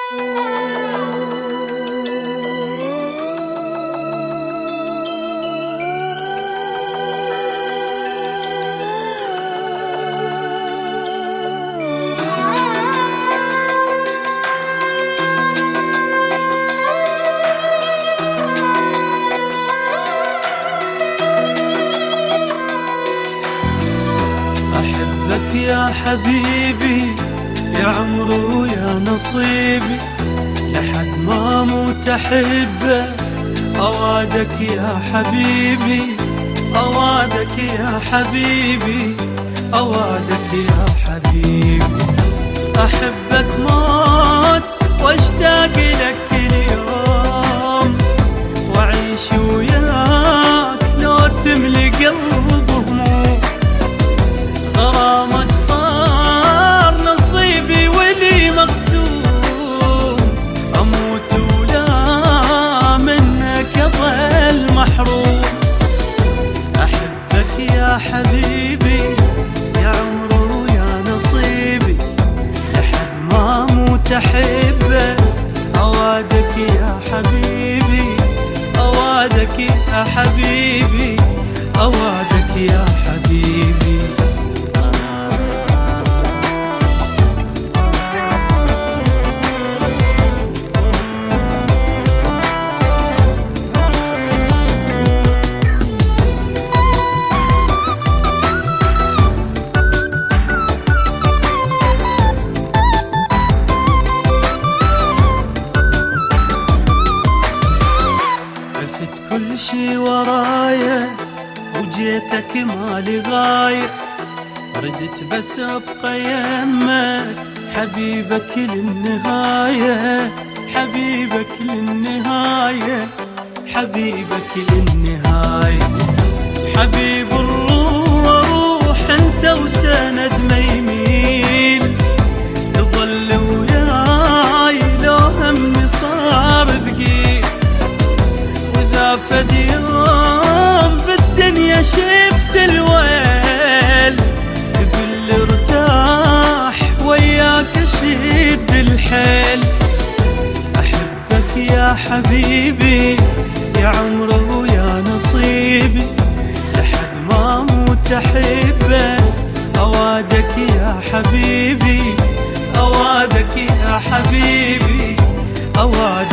يا حبيبي يا عمري ويا نصيبي، لحد ما اموت احبك اوعدك يا حبيبي، اوعدك يا حبيبي، اوعدك يا حبيبي. احبك موت واشتاق لك كل يوم، واعيش وياك لو تملي قلبي هموم. غرامك صار نصيبي ولي مقسوم، اموت ولا منك اظل محروم. احبك يا حبيبي يا عمري ويا نصيبي، لحد ما اموت احبك اوعدك يا حبيبي، اوعدك يا حبيبي، اوعدك يا حبيبي. كل شي ورايا وجيتك مالي غاية، ردت بس ابقى يمك حبيبك للنهاية، حبيبك للنهاية، حبيبك للنهاية. حبيب الروح انت وسند ما يميل، تظل وياي لو همي صار ثقيل. وإذا فد يوم بالدنيا شفت الويل، قبل ارتاح وياك اشد الحيل. احبك يا حبيبي يا عمري ويا نصيبي، لحد ما اموت احبك اوعدك يا حبيبي، اوعدك يا حبيبي، اوعدك